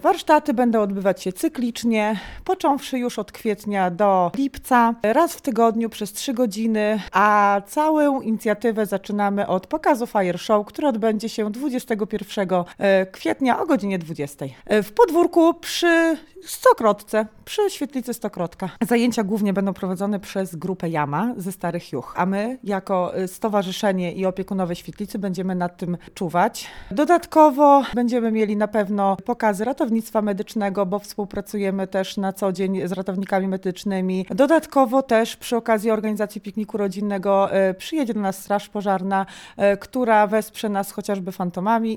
Warsztaty będą odbywać się cyklicznie, począwszy już od kwietnia do lipca, raz w tygodniu przez 3 godziny, a całą inicjatywę zaczynamy od pokazu Fire Show, który odbędzie się 21 kwietnia o godzinie 20. W podwórku przy Stokrotce, przy świetlicy Stokrotka. Zajęcia głównie będą prowadzone przez grupę Jama ze Starych Juch, a my jako stowarzyszenie i opiekunowie świetlicy będziemy nad tym czuwać. Dodatkowo będziemy mieli na pewno pokazy ratownictwa medycznego, bo współpracujemy też na co dzień z ratownikami medycznymi. Dodatkowo też przy okazji organizacji pikniku rodzinnego przyjedzie do nas Straż Pożarna, która wesprze nas chociażby fantomami